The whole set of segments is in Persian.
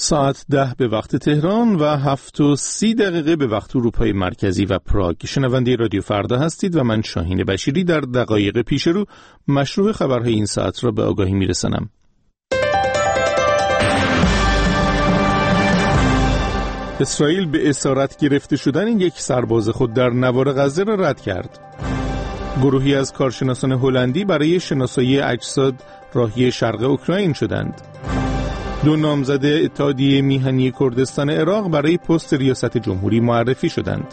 ساعت 10 به وقت تهران و 7:30 به وقت اروپای مرکزی و پراگ. شنونده رادیو فردا هستید و من شاهین بشیری در دقایق پیش رو مشروع خبرهای این ساعت را به آگاهی میرسانم. اسرائیل به اسارت گرفته شدن یک سرباز خود در نوار غزه را رد کرد. گروهی از کارشناسان هلندی برای شناسایی اجساد راهی شرق اوکراین شدند. 2 نامزد اتحادیه میهنی کردستان عراق برای پست ریاست جمهوری معرفی شدند.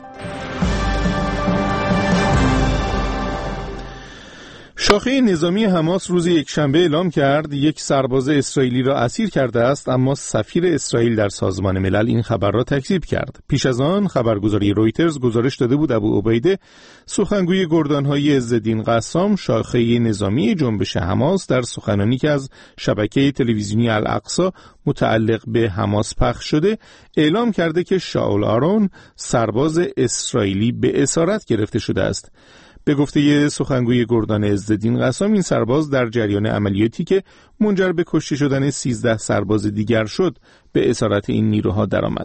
شاخه نظامی حماس روز یکشنبه اعلام کرد یک سرباز اسرائیلی را اسیر کرده است، اما سفیر اسرائیل در سازمان ملل این خبر را تکذیب کرد. پیش از آن خبرگزاری رویترز گزارش داده بود ابو عبیده، سخنگوی گردانهای عزالدین قسام، شاخه نظامی جنبش حماس، در سخنانی که از شبکه تلویزیونی الاقصی متعلق به حماس پخش شده اعلام کرده که شاول آرون سرباز اسرائیلی به اسارت گرفته شده است. به گفته سخنگوی گردان عزالدین قسام، این سرباز در جریان عملیاتی که منجر به کشته شدن 13 سرباز دیگر شد به اسارت این نیروها درآمد.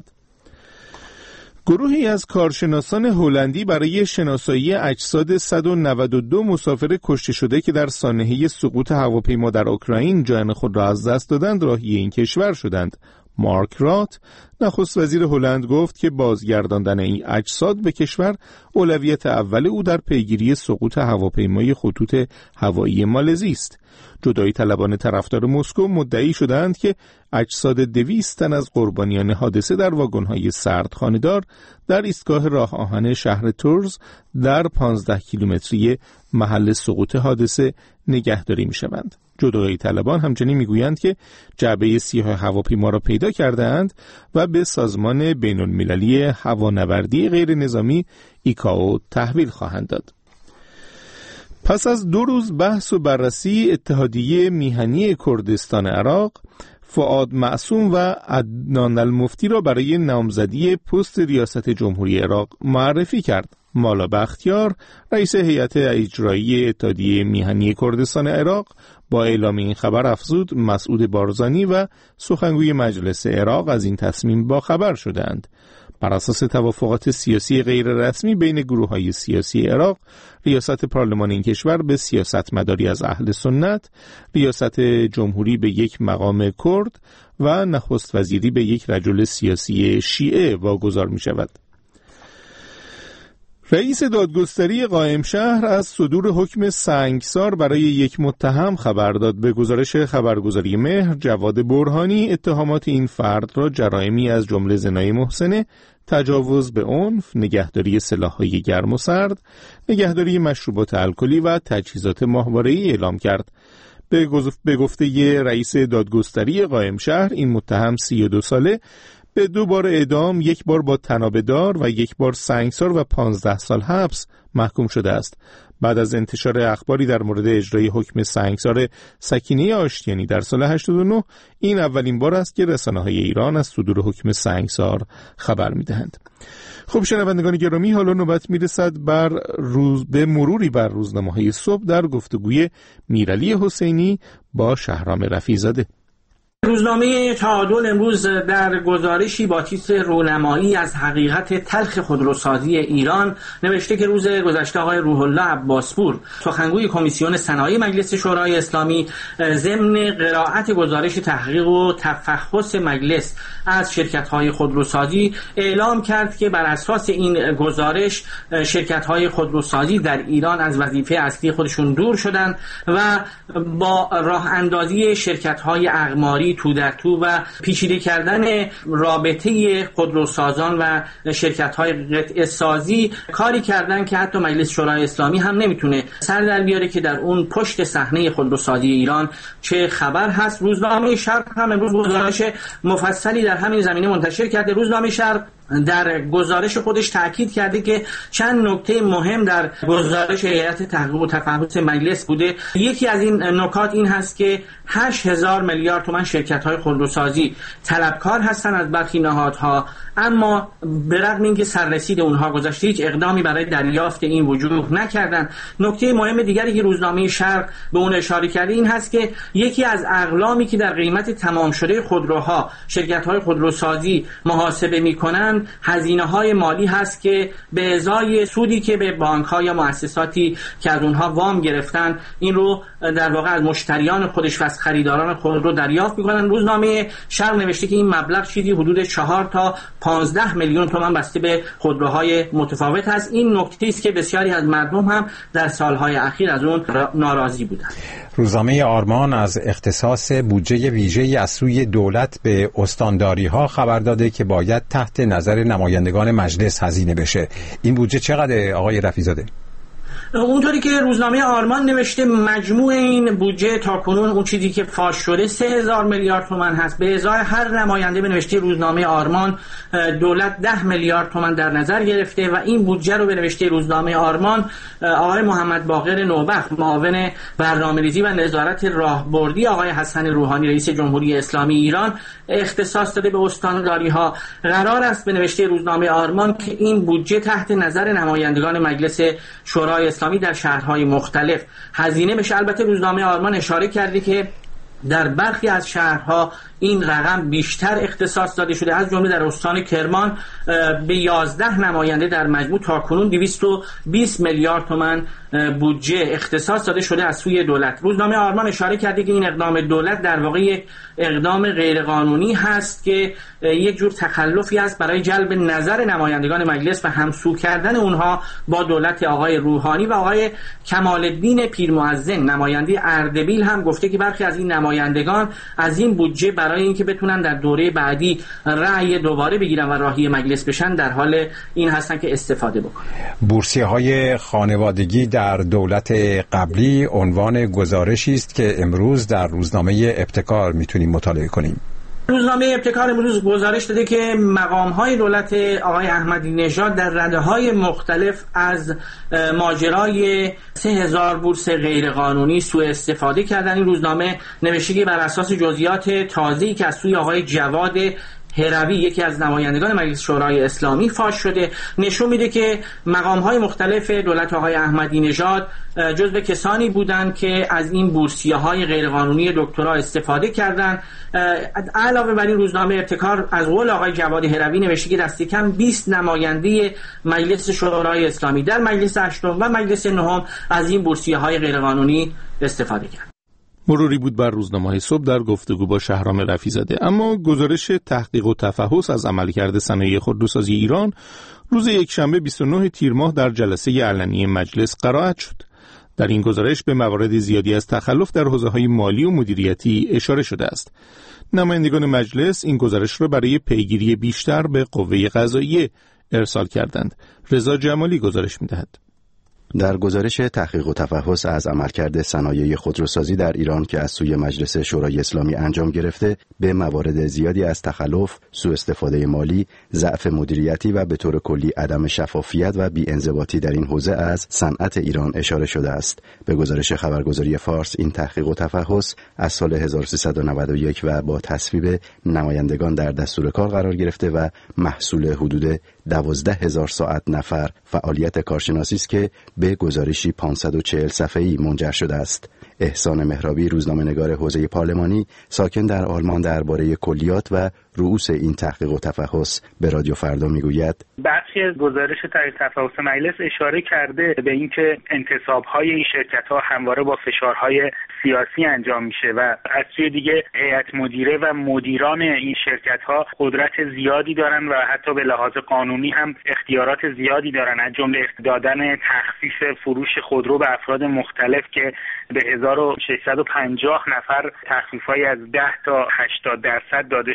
گروهی از کارشناسان هلندی برای شناسایی اجساد 192 مسافر کشته شده که در سانحه سقوط هواپیما در اوکراین جان خود را از دست دادند راهی این کشور شدند. مارک رات، نخست وزیر هلند، گفت که بازگرداندن این اجساد به کشور اولویت اول او در پیگیری سقوط هواپیمای خطوط هوایی مالزی است. جدایی طلبان طرفدار مسکو مدعی شدند که اجساد 200 تن از قربانیان حادثه در واگن‌های سردخانه‌دار در ایستگاه راه آهن شهر تورز در 15 کیلومتری محل سقوط حادثه نگهداری می‌شوند. جدایی طلبان همچنین میگویند که جعبه سیاه هواپیما را پیدا کردند و به سازمان بین‌المللی هوانوردی غیر نظامی ایکائو تحویل خواهند داد. پس از 2 روز بحث و بررسی، اتحادیه میهنی کردستان عراق فؤاد معصوم و عدنان المفتی را برای نامزدی پست ریاست جمهوری عراق معرفی کرد. مالا بختیار، رئیس هیئت اجرایی اتحادیه میهنی کردستان عراق، با اعلام این خبر افزود مسعود بارزانی و سخنگوی مجلس عراق از این تصمیم باخبر شدند. بر اساس توافقات سیاسی غیر رسمی بین گروه‌های سیاسی عراق، ریاست پارلمان این کشور به سیاستمداری از اهل سنت، ریاست جمهوری به یک مقام کرد و نخست وزیری به یک رجل سیاسی شیعه واگذار می شود. رئیس دادگستری قائم شهر از صدور حکم سنگسار برای یک متهم خبر داد. به گزارش خبرگزاری مهر، جواد برهانی اتهامات این فرد را جرائمی از جمله زنای محسنه، تجاوز به عنف، نگهداری سلاح‌های گرم و سرد، نگهداری مشروبات الکلی و تجهیزات ماهواره‌ای اعلام کرد. به گفته رئیس دادگستری قائم شهر، این متهم 32 ساله به 2 بار اعدام، 1 بار با طنابه‌دار و 1 بار سنگسار و 15 سال حبس محکوم شده است. بعد از انتشار اخباری در مورد اجرای حکم سنگسار سکینه آشتیانی در سال 89، این اولین بار است که رسانه‌های ایران از صدور حکم سنگسار خبر می‌دهند. خب شنوندگان گرامی، حالا نوبت میرسد به مروری بر روزنامه‌های صبح در گفتگوی میرعلی حسینی با شهرام رفیع‌زاده. روزنامه تعادل امروز در گزارشی با تیتر رونمایی از حقیقت تلخ خودروسازی ایران نوشته که روز گذشته آقای روح الله عباسپور، سخنگوی کمیسیون صنایع مجلس شورای اسلامی، ضمن قرائت گزارش تحقیق و تفحص مجلس از شرکت‌های خودروسازی اعلام کرد که بر اساس این گزارش شرکت‌های خودروسازی در ایران از وظیفه اصلی خودشون دور شدند و با راه اندازی شرکت‌های اقماری، تو در تو و پیچیده کردن رابطه خودروسازان و شرکت‌های قطعه سازی کاری کردن که حتی مجلس شورای اسلامی هم نمیتونه سر در بیاره که در اون پشت صحنه خودروسازی ایران چه خبر هست. روزنامه شرق هم امروز گزارش مفصلی در همین زمینه منتشر کرده. روزنامه شرق در گزارش خودش تاکید کرده که چند نکته مهم در گزارش هیئت تحقیق و تفحص مجلس بوده. یکی از این نکات این هست که 8000 میلیارد تومان شرکت‌های خودروسازی طلبکار هستند از برخی نهادها، اما به رغم اینکه سررسید اونها گذشته هیچ اقدامی برای دریافت این وجوه نکردند. نکته مهم دیگری که روزنامه شرق به اون اشاره کرده این هست که یکی از اقلامی که در قیمت تمام شده خودروها شرکت‌های خودروسازی محاسبه می‌کنند هزینه‌های مالی هست که به ازای سودی که به بانک‌ها یا مؤسساتی که از اونها وام گرفتن این رو در واقع از مشتریان خودش و از خریداران خودرو دریافت می‌کنند. روزنامه شرق نوشته که این مبلغ چیزی حدود 4 تا 15 میلیون تومان بسته به خودروهای متفاوت است. این نکته است که بسیاری از مردم هم در سالهای اخیر از اون ناراضی بودند. روزنامه آرمان از اختصاص بودجه ویژه‌ای از سوی دولت به استانداری‌ها خبر داده که باید تحت نظر نمایندگان مجلس هزینه بشه. این بودجه چقدره آقای رفیع‌زاده؟ اونطوری که روزنامه آرمان نوشته مجموع این بودجه تاکنون اون چیزی که فاش شده 3000 میلیارد تومان هست. به ازای هر نماینده به نوشته روزنامه آرمان دولت 10 میلیارد تومان در نظر گرفته و این بودجه رو به نوشته روزنامه آرمان آقای محمد باقر نوبخت معاون برنامه‌ریزی و نظارت راهبردی آقای حسن روحانی رئیس جمهوری اسلامی ایران اختصاص داده به استانداری‌ها. قرار است به نوشته روزنامه آرمان که این بودجه تحت نظر نمایندگان مجلس شورای اسلامی در شهرهای مختلف هزینه بشه. البته روزنامه آرمان اشاره کرده که در برخی از شهرها این رقم بیشتر اختصاص داده شده، از جمله در استان کرمان به 11 نماینده در مجموع تاکنون 220 میلیارد تومان بودجه اختصاص داده شده از سوی دولت. روزنامه آرمان اشاره کرده که این اقدام دولت در واقع اقدام غیرقانونی هست که یک جور تخلفی است برای جلب نظر نمایندگان مجلس و همسو کردن اونها با دولت آقای روحانی. و آقای کمال الدین پیرمؤذن نماینده اردبیل هم گفته که برخی از این نمایندگان از این بودجه برای اینکه بتونن در دوره بعدی رأی دوباره بگیرن و راهی مجلس بشن در حال این هستن که استفاده بکنن. بورسیه‌های خانوادگی در دولت قبلی عنوان گزارشی است که امروز در روزنامه ابتکار میتونیم مطالعه کنیم. روزنامه ابتکار امروز گزارش داده که مقام‌های دولت آقای احمدی نژاد در رده‌های مختلف از ماجرای 3000 بورس غیرقانونی سوء استفاده کردن. این روزنامه نوشته که بر اساس جزئیات تازه‌ای که از سوی آقای جواد هروی یکی از نمایندگان مجلس شورای اسلامی فاش شده نشون میده که مقام‌های مختلف دولت آقای احمدی نژاد جزو کسانی بودند که از این بورسیه‌های غیرقانونی دکترا استفاده کردند. علاوه بر این روزنامه ابتکار از قول آقای جواد هروی نوشته که دست کم 20 نماینده مجلس شورای اسلامی در مجلس هشتم و مجلس نهم از این بورسیه‌های غیرقانونی استفاده کردند. مروری بود بر روزنامه‌های صبح در گفتگو با شهرام رفیع‌زاده. اما گزارش تحقیق و تفحص از عملکرد صنایع خودروسازی ایران روز یکشنبه 29 تیر ماه در جلسه علنی مجلس قرائت شد. در این گزارش به موارد زیادی از تخلف در حوزه‌های مالی و مدیریتی اشاره شده است. نمایندگان مجلس این گزارش را برای پیگیری بیشتر به قوه قضاییه ارسال کردند. رضا جمالی گزارش می‌دهد. در گزارش تحقیق و تفحص از عملکرد صنایع خودروسازی در ایران که از سوی مجلس شورای اسلامی انجام گرفته، به موارد زیادی از تخلف، سوء استفاده مالی، ضعف مدیریتی و به طور کلی عدم شفافیت و بی‌انضباطی در این حوزه از صنعت ایران اشاره شده است. به گزارش خبرگزاری فارس این تحقیق و تفحص از سال 1391 و با تصویب نمایندگان در دستور کار قرار گرفته و محصول حدود 12,000 ساعت نفر فعالیت کارشناسی است که به گزارشی 540 صفحه‌ای منجر شده است. احسان مهرابی روزنامه‌نگار حوزه پارلمانی ساکن در آلمان درباره کلیات و رؤوس این تحقیق و تفحص به رادیو فردا میگوید: بخشی از گزارش تحقیق تفحص مجلس اشاره کرده به اینکه انتصاب‌های این شرکت‌ها همواره با فشارهای سیاسی انجام میشه و از سوی دیگه هیئت مدیره و مدیران این شرکت‌ها قدرت زیادی دارن و حتی به لحاظ قانونی هم اختیارات زیادی دارن، از جمله دادن تخفیف فروش خودرو به افراد مختلف که به 1650 نفر تخفیف‌های از 10 تا 80% داده شده با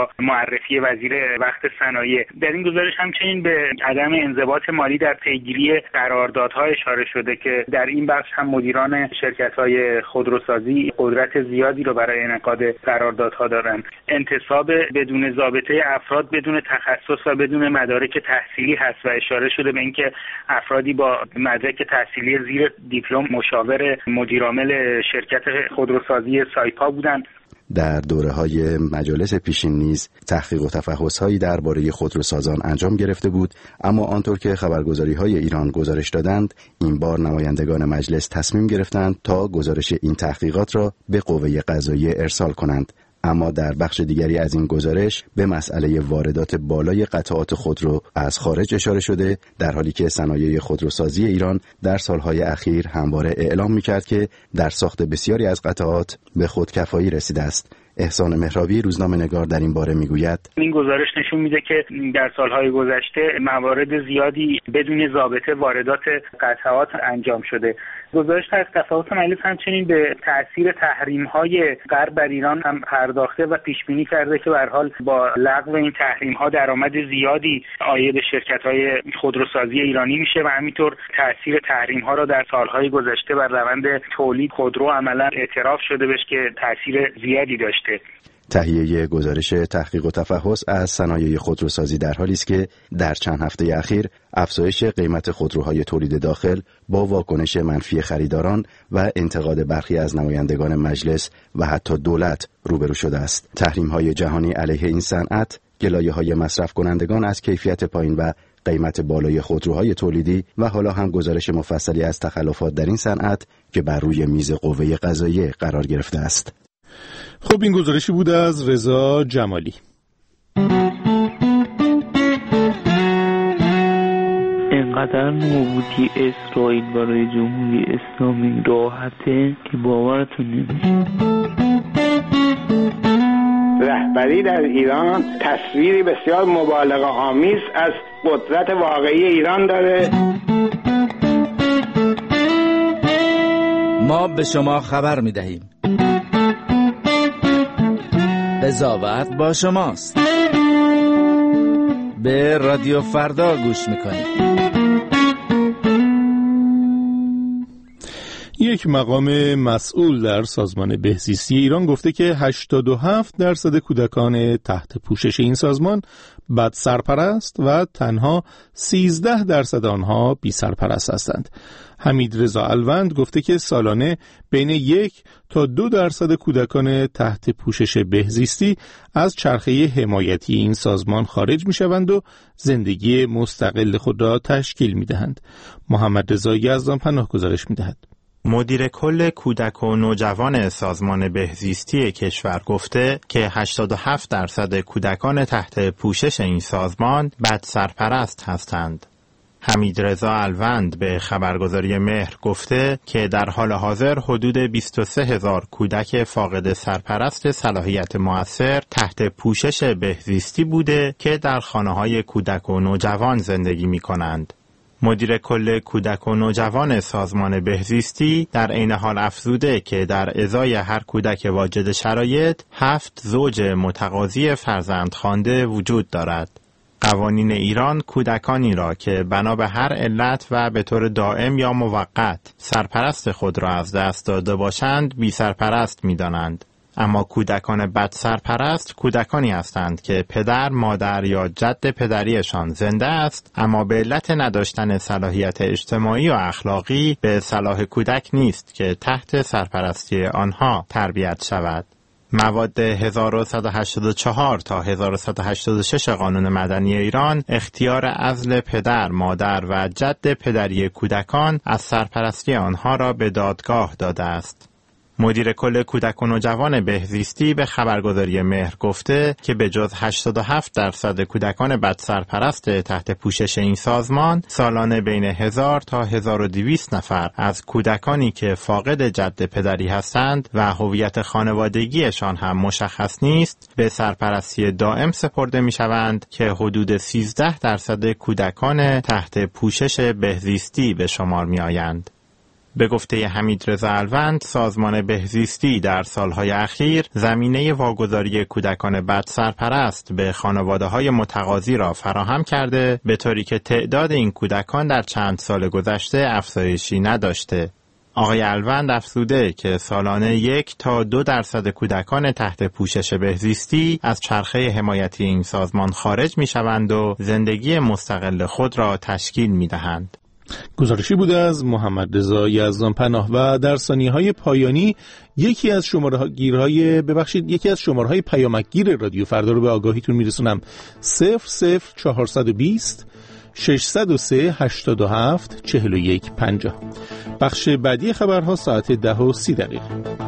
با معرفی وزیر وقت صنایع. در این گزارش همچنین به عدم انضباط مالی در پیگیری قراردادها اشاره شده که در این بخش هم مدیران شرکت‌های خودروسازی قدرت زیادی رو برای انعقاد قراردادها دارند. انتصاب بدون ضابطه افراد بدون تخصص و بدون مدارک تحصیلی هست و اشاره شده به اینکه افرادی با مدرک تحصیلی زیر دیپلم مشاور مدیرعامل شرکت خودروسازی سایپا بودند. در دوره‌های مجالس پیشین نیز تحقیق و تفحص‌هایی درباره خودروسازان انجام گرفته بود، اما آنطور که خبرگزاری‌های ایران گزارش دادند، این بار نمایندگان مجلس تصمیم گرفتند تا گزارش این تحقیقات را به قوه قضاییه ارسال کنند. اما در بخش دیگری از این گزارش به مسئله واردات بالای قطعات خودرو از خارج اشاره شده، در حالی که صنایع خودروسازی ایران در سالهای اخیر همواره اعلام می‌کرد که در ساخت بسیاری از قطعات به خودکفایی رسیده است. احسان مهرابی روزنامه‌نگار در این باره میگوید این گزارش نشون میده که در سالهای گذشته موارد زیادی بدون ضابطه واردات قطعات انجام شده. گزارش از تفاوت مجلس همچنین به تأثیر تحریم‌های غرب بر ایران هم پرداخته و پیش بینی کرده که به هر حال با لغو این تحریم‌ها درآمد زیادی عاید شرکت‌های خودروسازی ایرانی میشه و همینطور تأثیر تحریم‌ها را در سالهای گذشته بر روند تولید خودرو عملاً اعتراف شده بهش که تأثیر زیادی داشته. تهیه گزارش تحقیق و تفحص از صنایع خودروسازی در حالی است که در چند هفته اخیر افزایش قیمت خودروهای تولید داخل با واکنش منفی خریداران و انتقاد برخی از نمایندگان مجلس و حتی دولت روبرو شده است. تحریم‌های جهانی علیه این صنعت، گلایه‌های مصرف کنندگان از کیفیت پایین و قیمت بالای خودروهای تولیدی و حالا هم گزارش مفصلی از تخلفات در این صنعت که بر روی میز قوه قضاییه قرار گرفته است. خب این گزارشی بود از رضا جمالی. اینقدر نابودی اسرائیل برای جمهوری اسلامی راحته که باورتون نمیشه. رهبری در ایران تصویری بسیار مبالغه آمیز از قدرت واقعی ایران داره. ما به شما خبر میدهیم. قضاوت با شماست. به رادیو فردا گوش میکنید. یک مقام مسئول در سازمان بهزیستی ایران گفته که 87% کودکان تحت پوشش این سازمان بد سرپرست و تنها 13% آنها بی سرپرست هستند. حمید رضا الوند گفته که سالانه بین 1 تا 2% کودکان تحت پوشش بهزیستی از چرخه حمایتی این سازمان خارج می شوند و زندگی مستقل خود را تشکیل می دهند. محمد رضا یزدانپناه گزارش می دهد. مدیر کل کودک و نوجوان سازمان بهزیستی کشور گفته که 87% کودکان تحت پوشش این سازمان بد سرپرست هستند. حمید رضا الوند به خبرگزاری مهر گفته که در حال حاضر حدود 23,000 کودک فاقد سرپرست صلاحیت مؤثر تحت پوشش بهزیستی بوده که در خانه‌های کودک و نوجوان زندگی می‌کنند. مدیر کل کودک و نوجوان سازمان بهزیستی در عین حال افزوده که در ازای هر کودک واجد شرایط 7 زوج متقاضی فرزندخوانده وجود دارد. قوانین ایران کودکانی را که بنا به هر علت و به طور دائم یا موقت سرپرست خود را از دست داده باشند بی سرپرست می دانند. اما کودکان بد سرپرست کودکانی هستند که پدر، مادر یا جد پدریشان زنده است اما به علت نداشتن صلاحیت اجتماعی و اخلاقی به صلاح کودک نیست که تحت سرپرستی آنها تربیت شود. مواد 1184 تا 1186 قانون مدنی ایران اختیار عزل پدر، مادر و جد پدری کودکان از سرپرستی آنها را به دادگاه داده است. مدیر کل کودک و نوجوان بهزیستی به خبرگزاری مهر گفته که به جز 87% کودکان بد سرپرست تحت پوشش این سازمان، سالانه بین 1000 تا 1200 نفر از کودکانی که فاقد جد پدری هستند و هویت خانوادگیشان هم مشخص نیست، به سرپرستی دائم سپرده می شوند که حدود 13% کودکان تحت پوشش بهزیستی به شمار می آیند. به گفته حمیدرضا الوند، سازمان بهزیستی در سالهای اخیر زمینه واگذاری کودکان بدسرپرست به خانواده‌های متقاضی را فراهم کرده، به طوری که تعداد این کودکان در چند سال گذشته افزایشی نداشته. آقای الوند افزوده که سالانه 1 تا 2% کودکان تحت پوشش بهزیستی از چرخه حمایتی این سازمان خارج می‌شوند و زندگی مستقل خود را تشکیل می‌دهند. گزارشی بوده از محمد رضا یزدانپناه. و در ثانیه‌های پایانی یکی از شماره‌های پیامکگیر رادیو فردا رو به آگاهیتون میرسونم. 00420 603 87 41 50. بخش بعدی خبرها ساعت 10:30.